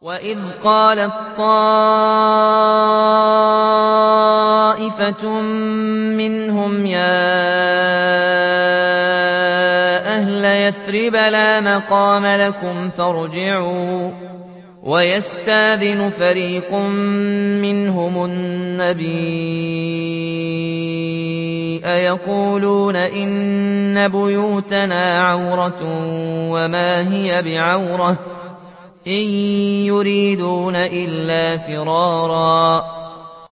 وإذ قالت طائفة منهم يا أهل يثرب لا مقام لكم فارجعوا ويستاذن فريق منهم النبي يقولون إن بيوتنا عورة وما هي بعورة إن يريدون إلا فرارا